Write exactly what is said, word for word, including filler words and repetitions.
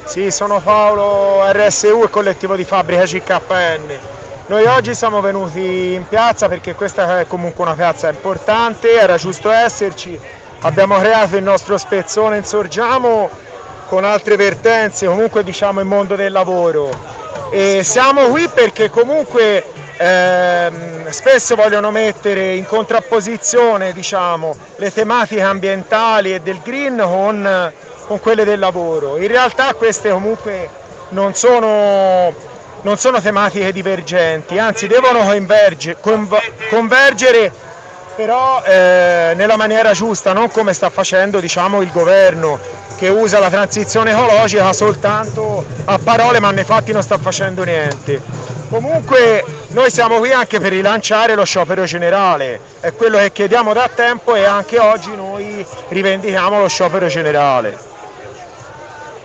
Sì, sono Paolo, R S U e collettivo di fabbrica C K N. Noi oggi siamo venuti in piazza perché questa è comunque una piazza importante, era giusto esserci. Abbiamo creato il nostro spezzone Insorgiamo con altre vertenze, comunque diciamo il mondo del lavoro. E siamo qui perché comunque ehm, spesso vogliono mettere in contrapposizione, diciamo, le tematiche ambientali e del green con con quelle del lavoro. In realtà queste comunque non sono, non sono tematiche divergenti, anzi devono converge, convergere però eh, nella maniera giusta, non come sta facendo, diciamo, il governo, che usa la transizione ecologica soltanto a parole ma nei fatti non sta facendo niente. Comunque noi siamo qui anche per rilanciare lo sciopero generale, è quello che chiediamo da tempo e anche oggi noi rivendichiamo lo sciopero generale.